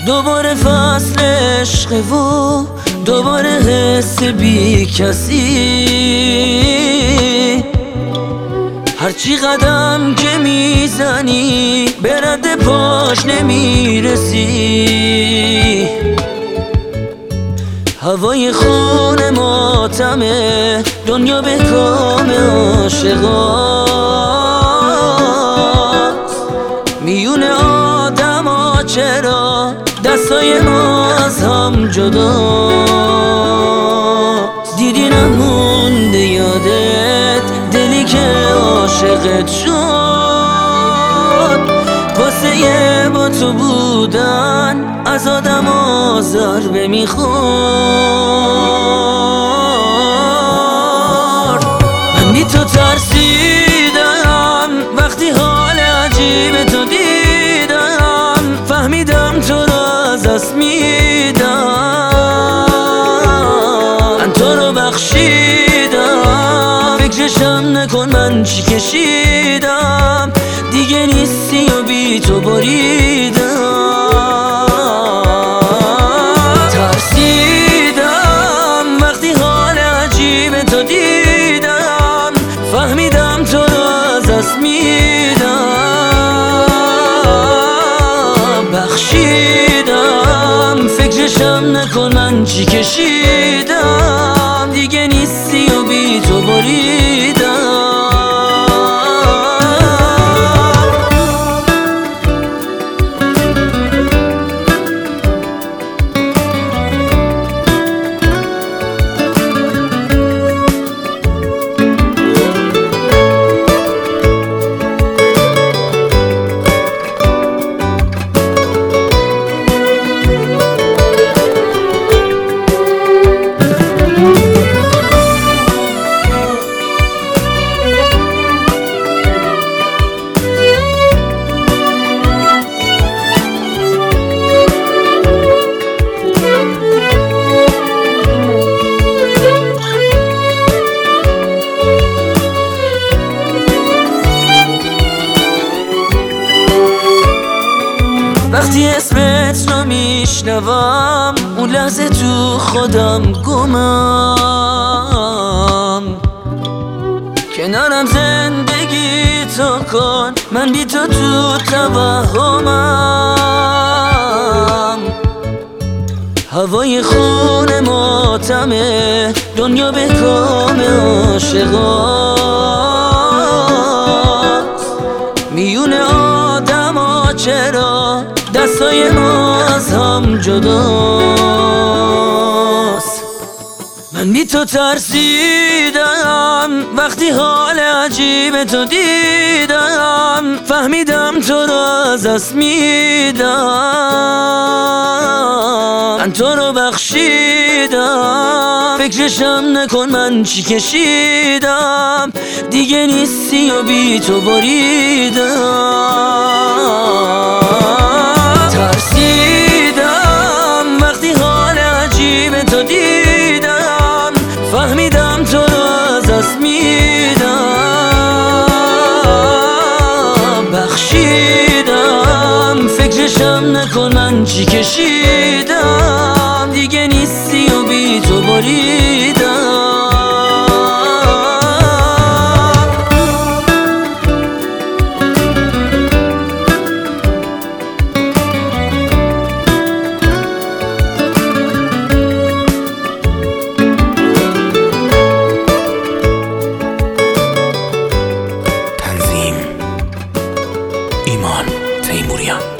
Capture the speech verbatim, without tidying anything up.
دوباره فصل عشق و دوباره حس بی کسی. هرچی قدم که میزنی به رد پاش نمیرسی. هوای خون ماتمه، دنیا به کام عاشقاست. میون آدم ها چرا دستای ما از هم جداست؟ دیدی نمونده یادت دلی که عاشقت شد. واسه یه با تو بودن از آدم ها ضربه میخورد. من بی تو ترسیدم وقتی حال عجیب تو دیدم. فهمیدم تو را از دست میدم. من تو رو بخشیدم، فکرشم نکن من چی کشیدم. دیگه نیستی و بی تو بریدم. ترسیدم وقتی حال عجیب تو دیدم. فهمیدم تو رو از دست میدم. بخشیدم، فکرشم نکن من چی کشیدم. دیگه نیستی و بی تو بریدم. وقتی اسمت رو میشنوم اون لحظه تو خودم گمم. کنارم زندگی تو کن، من بی تو تو توهمم. هوای خون ماتمه، دنیا به کام عاشقاست. میون آدم ها چرا دستای ما از هم جداست؟ من بی تو ترسیدم وقتی حال عجیب تو دیدم. فهمیدم تو رو از دست میدم. من تو رو بخشیدم، فکرشم نکن من چی کشیدم. دیگه نیستی و بی تو بریدم. ترسیدم وقتی حال عجیب تو دیدم. فهمیدم تو رو از دست میدم. بخشیدم، فکرشم نکن من چی کشیدم. دیگه نیستی و بی تو بریدم. ایمان تیموریان.